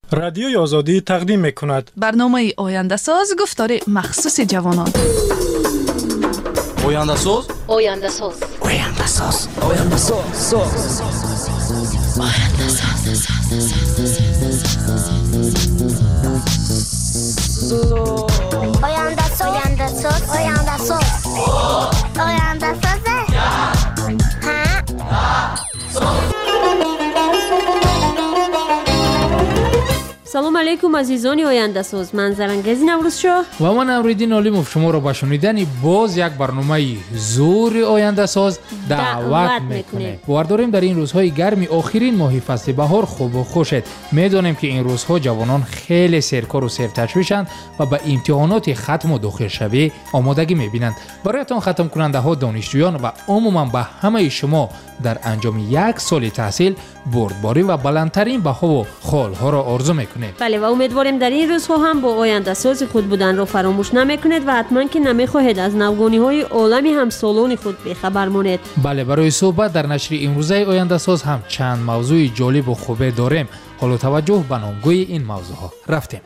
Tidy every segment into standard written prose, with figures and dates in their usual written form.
رادیوی آزادی تقدیم می‌کند. برنامه آینده ساز گفتار مخصوص جوانان. آینده ساز. آینده ساز. آینده ساز. آینده ساز. آینده ساز. آینده ساز. آینده ساز. آینده ساز. آینده ساز. سلام علیکم عزیزانی آینده ساز. من زرنگزی نوروز شو و من امریدین علیموف شما را به شنیدن باز یک برنامه زور آینده ساز دعوت میکنه. باور در این روزهای گرمی آخرین ماه فصل بهار خوب و خوشت. میدونیم که این روزها جوانان خیلی سرکار و سرتشویشند و به امتحانات ختم و داخل شوی آمادگی میبینند. برایتان ختم کننده ها، دانشجویان و عموما به همه شما در انجام یک سال تحصیل بردباری و بلندترین بها و خالها را آرزو میکنه. بله و امیدواریم در این روزها هم با آینده ساز خود بودن را فراموش نمیکنید و حتما که نمیخواهید از نوگانی های عالمی همسالان خود بخبر مانید. بله، برای صحبت در نشر امروزه آینده ساز هم چند موضوع جالب و خوبه داریم. حالا توجه به نامگوی این موضوع ها. رفتیم.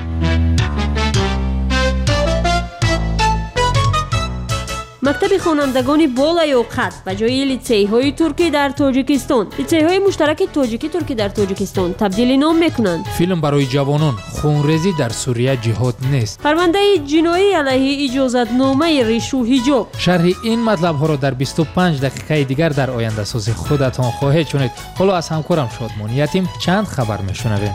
مکتب خوانندگان بالای و قد به جای لیسه‌های ترکی در تاجیکستان، لیسه‌های مشترک تاجیکی ترکی در تاجیکستان تبدیل نام میکنند. فیلم برای جوانان خونریزی در سوریه جهاد نیست. پرونده جنایی علیه اجازتنامه ریش و حجاب. شرح این مطلب ها را در 25 دقیقه دیگر در آینده ساز خودتان خواهید شنید. حالا از همکارم شادمانی یتیم چند خبر میشنویم.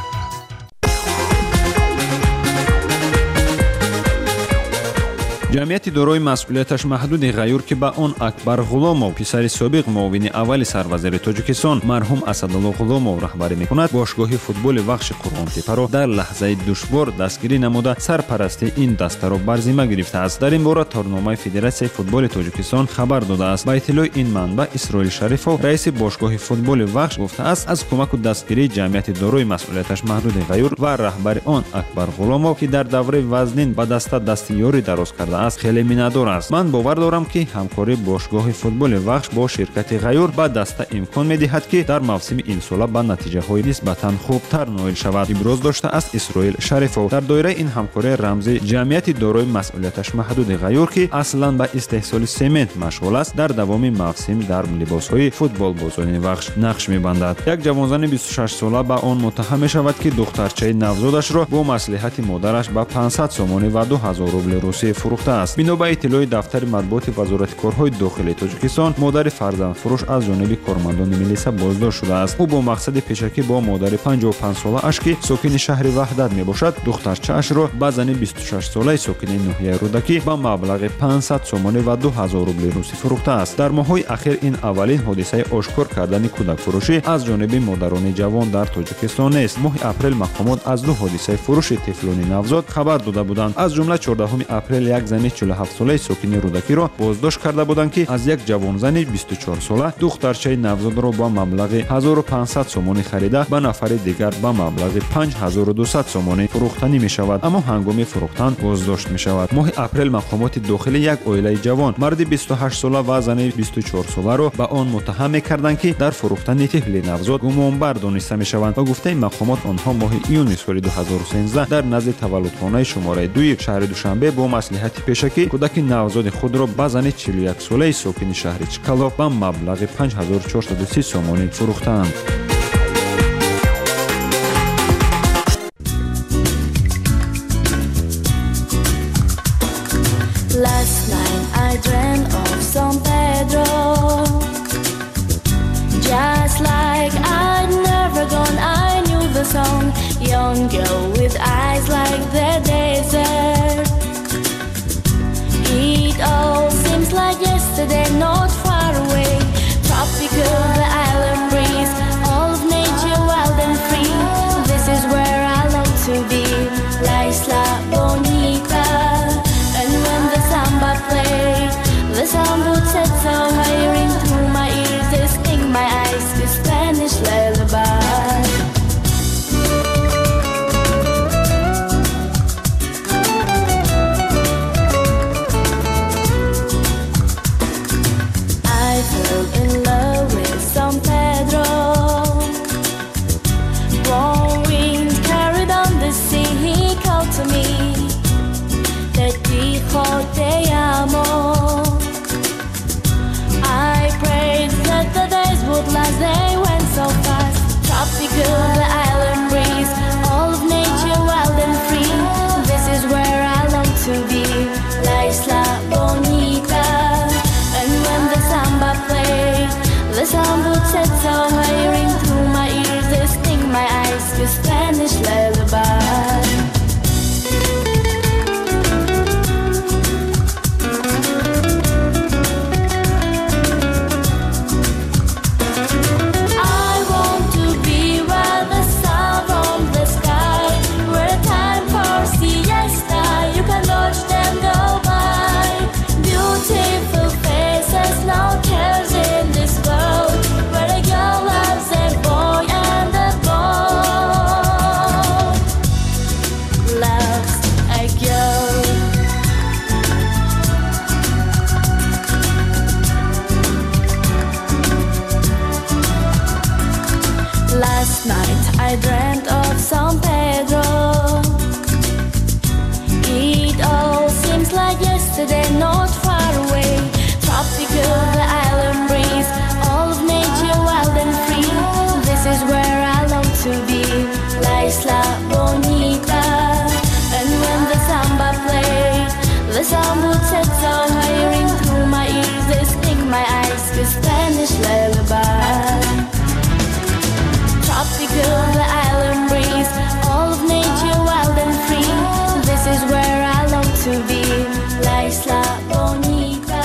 جمعیت دارای مسئولیتش محدود غیور که به آن اکبر غلامов پسر سابق معاون اول سروزیر تاجیکستان مرحوم اسدالله غلامov رهبری میکند، باشگاه فوتبال وخش قرغون‌تپه را در لحظه دشوار دستگیری نموده سرپرستی این دسته را بر ذمه گرفته است. در این باره تورنمه فدراسیای فوتبال تاجیکستان خبر داده است. به اطلاع این منبع اسرائیل شریفov رئیس باشگاه فوتبال وخش گفته است از کمک و دستگیری جمعیت دارای مسئولیتش محدود غیور و رهبر آن اکبر غلامov که در دوره وزنین به دستیاری دراز کرده است خیلی مینادار است. من باور دارم که همکاری باشگاه فوتبال وخش با شرکت غیور به دسته امکان میدهد که در موسم این سال به نتیجه های نسبتا خوبتر نائل شود. ابراز داشته است اسرائیل شریفov. در دایره این همکاری رمزی جمعیت دارای مسئولیتش محدود غیور که اصلا به استحصال سمنت مشغول است در دوام موسم در لباس های فوتبال بازان وخش نقش میبندد. یک جوانزن 26 ساله به آن متهم می شود که دخترچه نوزادش را با مصلحت مادرش به 500 سومانی و 2000 روبل روسی فروخته است. بنا به اطلاع دفتر مطبوعات وزارت کارهای داخلی تاجیکستان، مادر فرزندفروش از جانب کارمندان میلیسا بازداشت شده است. او با مقصد پیشکی با مادر 55 ساله اش که ساکن شهر وحدت میباشد دخترچه اش را به زن 26 ساله ساکن ناحیه رودکی به مبلغ 500 سومانی و 2000 روبل روسی فروخته است. در ماه‌های اخیر این اولین حادثه آشکار کردن کودک فروشی از جانب مادران جوان در تاجیکستان است. ماه اپریل مقامات از دو حادثه فروش طفلان نوزاد خبر داده بودند. از جمله 14 اپریل یک زن 47 ساله ساکن رودکی را بازداشت کرده بودند که از یک جوانزن 24 ساله دخترچه نوزاد را با مبلغ 1500 سومانی خریده به نفر دیگر به مبلغ 5200 سومانی فروختنی می شود، اما هنگام فروختن بازداشت می شود. ماه اپریل مقامات داخلی یک عائله جوان مرد 28 ساله و زن 24 ساله را به آن متهم می‌کردند که در فروختن طفل نوزاد گمانبر دانسته می‌شوند و گفته مقامات آنها ماه ایون سال 2013 در نزد تولدخانه شماره 2 شهر دوشنبه با مصلحت پیشکی کودک نوزاد خود را به زن 41 ساله ساکن شهر چکالوف به مبلغ 5430 سومانی فروختند. Last night I dreamt of San Pedro, just like I'd never gone. I knew the song, young girl with eyes like the desert. It all seems like yesterday, not far away. Tropical, the island breeze, all of nature wild and free. This is where I long to be, La Isla Bonita. And when the samba plays, the sound would set so higher into my ears. They sting my eyes, the Spanish lullaby. La isla bonita. And when the samba played, the sound would set so high, ring through my ears, they stick my eyes with Spanish lullaby. Tropical, the island breeze, all of nature wild and free. This is where I long to be. La isla bonita.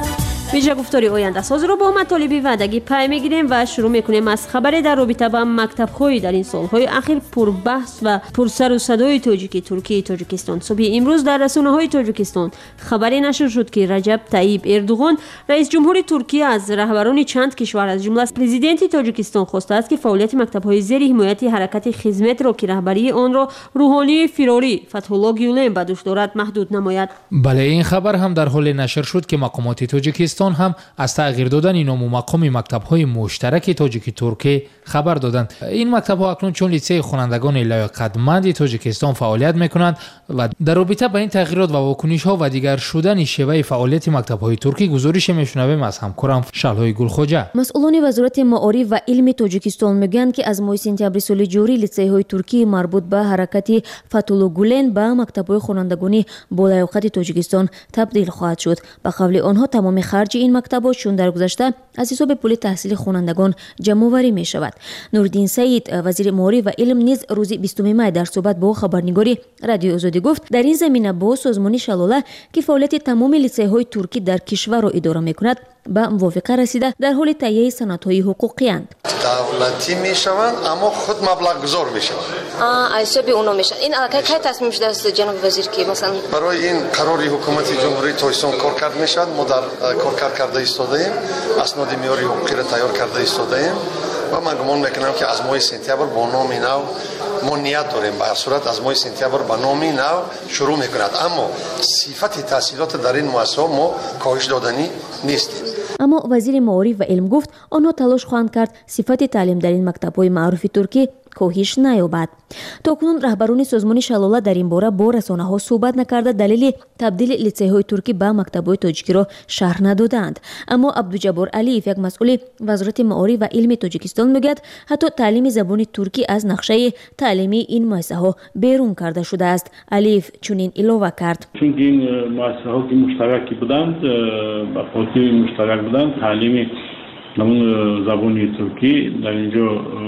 ویژه گفتاری آینده ساز رو با مطالبی وعدگی پی میگیریم و شروع میکنیم از خبری در رابطه با مکتب‌های در این سالهای اخیر پربحث و پرسر و صدای تاجیکی ترکیه تاجیکستان. صبح امروز در رسانه‌های تاجیکستان خبری نشر شد که رجب طیب اردوغان رئیس جمهور ترکیه از رهبران چند کشور از جمله پرزیدنت تاجیکستان خواسته است که فعالیت مکتب‌های زیر حمایت حرکت خدمت را که رهبری آن را روحانی فراری فتح‌الله گیولن به دوش دارد محدود نماید. بله، این خبر هم در حال نشر شد که مقامات تاجیکستان هم از تغییر دادن نام و مقام مکتب‌های مشترک تاجیکی ترکیه خبر دادند. این مکتب‌ها اکنون چون لیسه خوانندگان لیاقتمند تاجیکستان فعالیت می‌کنند و در رابطه با این تغییرات و واکنش‌ها و دیگر شدن شیوه فعالیت مکتب‌های ترکی گزارش می‌شنویم از همکارم شلهای گلخوجه. مسئولان وزارت معارف و علم تاجیکستان میگویند که از ماه سپتامبر سال جاری لیسه‌های ترکی مربوط به حرکت فتح‌الله گولن به مکتب‌های خوانندگان بالیاقت تاجیکستان تبدیل خواهد شد. به قول آنها تمام خرج این مکتب‌ها چون در گذشته از حساب پول تحصیل خوانندگان جمع‌آوری می‌شود. نوردین سعید وزیر معارف و علم نیز روز 20 می در صحبت با خبرنگاری رادیو آزادی گفت در این زمینه با سازمان شلاله که فعالیت تمام لیسه‌های ترکی در کشور را اداره می‌کند به موافقه رسیده در حال تهیه سندهای حقوقی اند. دولتی میشوند اما خود مبلغ گذار میشوند. از حساب اونا میشن. این کی تصمیم شده است جناب وزیر که مثلا برای این قراری حکومت جمهوری تاجیکستان کار کرد میشد. ما در کار کرده ایستادیم. اسناد معیاری حقوقی را تیار کرده ایستادیم و من گمان میکنم که از ماه سپتامبر با نام نو ما نیت داریم به هر صورت از ماه سپتامبر با نام نو شروع میکند، اما صفت تحصیلات در این مؤسسه ما کاهش دادنی نیستیم. اما وزیر معارف و علم گفت آنها تلاش خواهند کرد صفت تعلیم در این مکتب‌های معروف ترکی کاهش نیابد. تاکنون رهبران سازمان شلاله در این باره با رسانه‌ها صحبت نکرده دلیل تبدیل لیسه‌های ترکی به مکتب‌های تاجیکی را شرح ندادند. اما عبدالجبار علیف یک مسئول وزارت معارف و علم تاجیکستان میگوید حتی تعلیم زبان ترکی از نقشه تعلیمی این مؤسسه‌ها بیرون کرده شده است. علیف چنین اضافه کرد: چون این مؤسسه‌ها که مشترکی بودند با پالیسی مشترک بودند تعلیمی نمون زبان ترکی در اینجا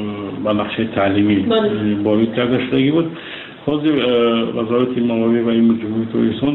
با نقشه تعلیمی وارد کرده شده بود. خود وزارت معارف و علم جمهوری ترکستان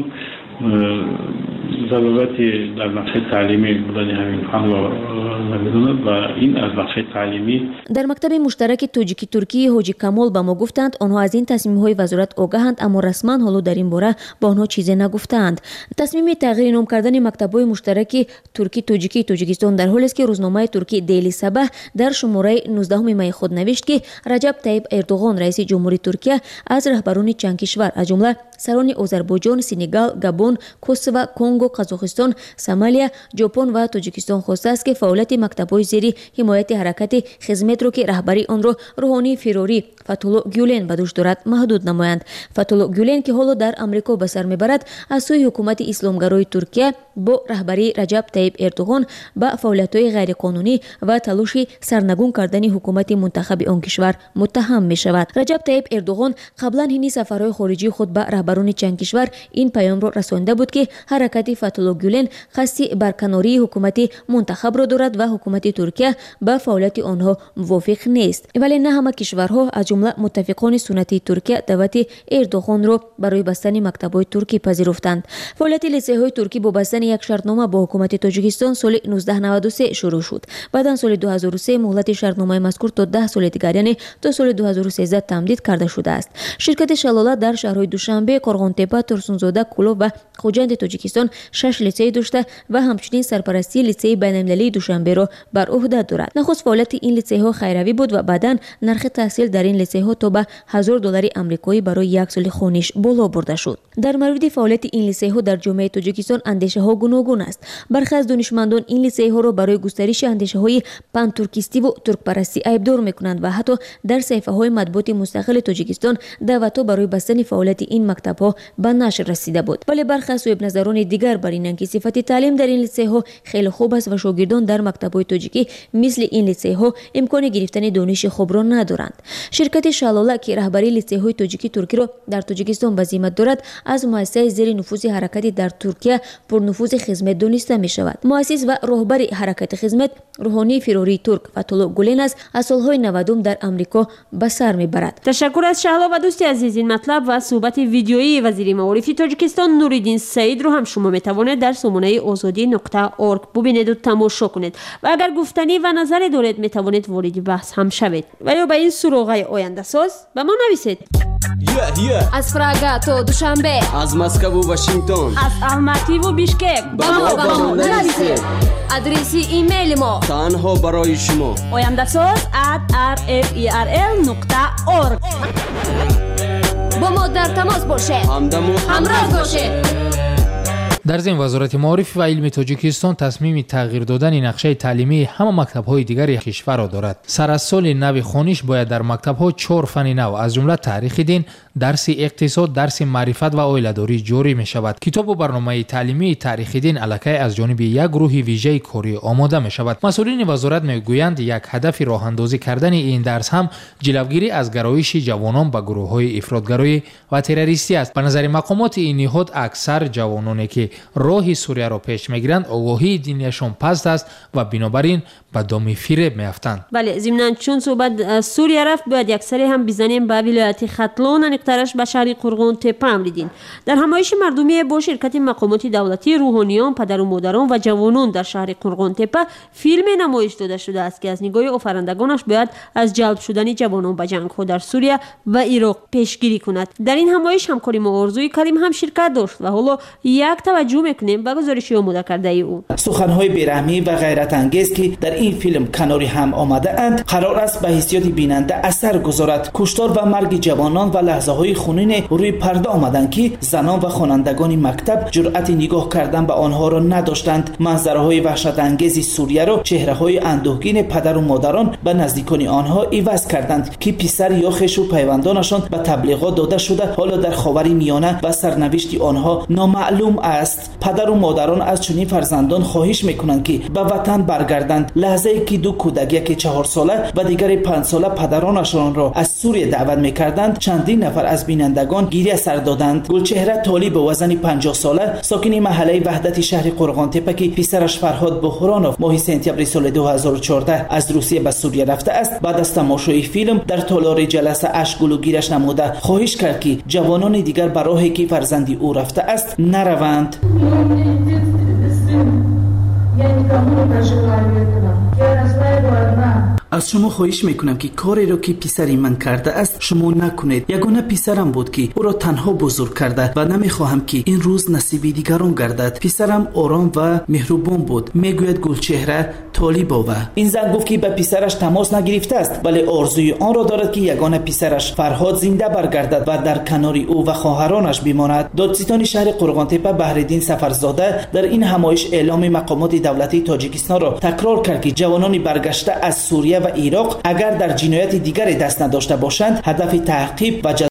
ضرورتی در نقشه تعلیمی بودن همین فن را نمی‌داند و این از نقشه تعلیمی. در مکتب مشترک تاجیکی ترکی حاجی کمال با ما گفتند آنها از این تصمیم‌های وزارت آگاهند اما رسما حالا در این باره با آنها چیزی نگفتند. تصمیم تغییر نام کردن مکتب‌های مشترک ترکی تاجیکی تاجیکستان در حالی است که روزنامه ترکی دیلی صبح در شماره 19 می خود نوشت که رجب طیب اردوغان رئیس جمهوری ترکیه از رهبران چند کشور از جمله سران آذربایجان، سنگال، گابون، کوسوو، کنگو، قزاقستان، سومالیا، ژاپن و تاجیکستان خواسته است که فعالیت مکتب‌های زیر حمایت حرکت خدمت را که رهبری آن را روحانی فراری فتح‌الله گیولن به دوش دارد محدود نمایند. فتح‌الله گیولن که حالا در آمریکا به سر میبرد از سوی حکومت اسلامگرای ترکیه با رهبری رجب طیب اردوغان به فعالیت‌های غیرقانونی و تلاش سرنگون کردن حکومت منتخب آن کشور متهم می‌شود. رجب طیب اردوغان قبلا این سفرهای خارجی خود به رهبران چند کشور این پیام را رسانده بود که حرکت فتح‌الله گیولن قصد برکناری حکومت منتخب را دارد و حکومت ترکیه به فعالیت آنها موافق نیست. ولی نه همه کشورها از جمله متفقان سنتی ترکیه دعوت اردوغان را برای بستن مکتب‌های ترکی پذیرفتند. فعالیت لیسه‌های ترکی با بستن یک شرطنامه با حکومت تاجیکستان سال 1993 شروع شد. بعد سال 2003 مهلت شرطنامه مذکور تا 10 سال دیگر یعنی تا سال 2013 تمدید کرده شده است. شرکت شلاله در شهرهای دوشنبه، قرغان‌تپه، ترسونزاده، کلوب و خوجند تاجیکستان 6 لیسه داشته و همچنین سرپرستی لیسه بین‌المللی دوشنبه را بر عهده دارد. نخست فعالیت این لیسه ها خیروی بود و بعداً نرخ تحصیل در این لیسه ها تا به $1000 آمریکایی برای یک سال خوانش بالا برده شد. در مورد فعالیت این لیسه ها در جامعه تاجیکستان اندیشه ها گوناگون است. برخی از دانشمندان این لیسه ها را برای گسترش اندیشه های پان ترکیستی و ترک پرستی ایبدار میکنند و حتی در صفحه های مطبوعات مستقل تاجیکستان دعوت‌ها برای بستن فعالیت این مکتب ها به نشر رسیده بود. ولی برخی از صاحب نظران دیگر دیگر بر اینند که صفت تعلیم در این لیسه ها خیلی خوب است و شاگردان در مکتب‌های تاجیکی مثل این لیسه ها امکان گرفتن دانش خوب را ندارند. شرکت شلاله که رهبری لیسه های تاجیکی ترکی را در تاجیکستان به ذمت دارد از مؤسسه زیر نفوذ حرکت در ترکیه پرنفوذ خدمت دانسته می شود. مؤسس و رهبر حرکت خدمت روحانی فراری ترک فتولو گولن است از سالهای 90 در آمریکا به سر میبرد. تشکر از شهلا و دوستی عزیز. این مطلب و صحبت ویدیویی وزیر معارف تاجیکستان نوریدین سعید رو هم شما میتوانید در سامانه azadi.org ببینید و تماشا کنید و اگر گفتنی و نظری دارید میتوانید وارد بحث هم شوید و یا به این سراغ آینده ساز به ما نویسید. از پراگا تا دوشنبه، از مسکو و واشنگتن، از الماتی و بیشکک با ما نویسید. ادرسی ایمیل ما تنها برای شما oyandasaz@rferl.org. با ما در تماس باشید، همراه باشید. در ضمن وزارت معارف و علم تاجیکستان تصمیم تغییر دادن نقشه تعلیمی همه مکتب‌های دیگر کشور را دارد. سر از سال نو خوانش باید در مکتب‌ها 4 فن نو از جمله تاریخ دین، درس اقتصاد، درس معرفت و عائله‌داری جاری می شود. کتاب و برنامه تعلیمی تاریخ دین الکی از جانب یک گروه ویژه کاری آماده می شود. مسئولین وزارت میگویند یک هدف راه اندازی کردن این درس هم جلوگیری از گرایش جوانان به گروه‌های افراطگرایی و تروریستی است. به نظر مقامات این نهاد اکثر جوانانی که راه سوریه را پیش میگیرند آگاهی دینیشان پست است و بنابراین به دام فریب میافتند. بله، ضمن چون صحبت سوریه رفت باید یک سری هم بزنیم به ولایت ختلون نقطه‌اش به شهر قرغون تپه هم دیدین. در همایش مردمی با شرکت مقامات دولتی، روحانیان، پدر و مادران و جوانان در شهر قرغون تپه فیلم نمایش داده شده است که از نگاه آفرندگانش باید از جلب شدن جوانان به جنگ‌ها در سوریه و عراق پیشگیری کند. در این همایش همکاری ما آرزوی کریم هم شرکت داشت و حالا یک توجه میکنیم به گزارشی آماده کرده او. سخن‌های بی‌رحمی و غیرت انگیز که در این فیلم کناری هم آمده اند قرار است به حیثیت بیننده اثر گذارد. کشتار و مرگ جوانان و لحظه‌های خونین روی پرده آمدند که زنان و خوانندگان مکتب جرأت نگاه کردن به آنها را نداشتند. منظره‌های وحشت انگیز سوریه را چهره‌های اندوهگین پدر و مادران به نزدیکان آنها عوض کردند که پسر یا خویش و پیوندانشان به تبلیغات داده شده حالا در خاورمیانه و سرنوشت آنها نامعلوم است. پدر و مادران از چنین فرزندان خواهش میکنند که به وطن برگردند. لحظه‌ای که دو کودک، یکی 4 ساله و دیگری 5 ساله پدرانشان را از سوریه دعوت میکردند، چندین نفر از بینندگان گریه سر دادند. گلچهره طالب وزن 50 ساله ساکن محله وحدت شهر قرغان تپه که پسرش فرهاد بهرانوف ماه سپتامبر سال 2014 از روسیه به سوریه رفته است، بعد از تماشای فیلم در تالار جلسه اشک‌گلو گیرش نموده خواهش کرد که جوانان دیگر به راهی که فرزندی او رفته است نروند. از شما خواهش میکنم که کاری را که پسری من کرده است شما نکنید. یگانه پسرم بود که او را تنها بزرگ کرده و نمیخواهم که این روز نصیب دیگران گردد. پسرم آرام و مهربان بود، میگوید گلچهره طالباوه. این زن گفت که به پسرش تماس نگرفته است ولی آرزوی آن را دارد که یگانه پسرش فرهاد زنده برگردد و در کنار او و خواهرانش بماند. دادستان شهر قرغان تپه بهرالدین سفرزاده در این همایش اعلام مقامات دولتی تاجیکستان را تکرار کرد که جوانان برگشته از سوریه و عراق اگر در جنایت دیگری دست نداشته باشند هدف تعقیب و